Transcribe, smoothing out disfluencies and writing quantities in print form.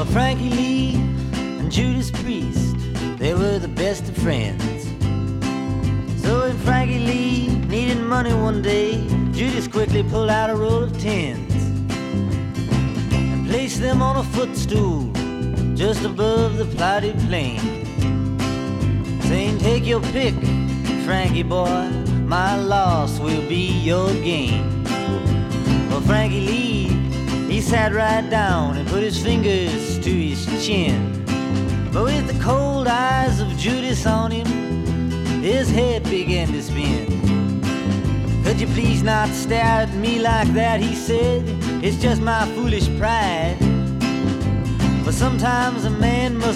Frankie Lee and Judas Priest, they were the best of friends. So when Frankie Lee needed money one day, Judas quickly pulled out a roll of tens and placed them on a footstool just above the plotted plain, saying, "Take your pick, Frankie boy, my loss will be your gain." Well, Frankie Lee, he sat right down and put his fingers to his chin, but with the cold eyes of Judas on him, his head began to spin. "Could you please not stare at me like that?" he said. "It's just my foolish pride. But sometimes a man must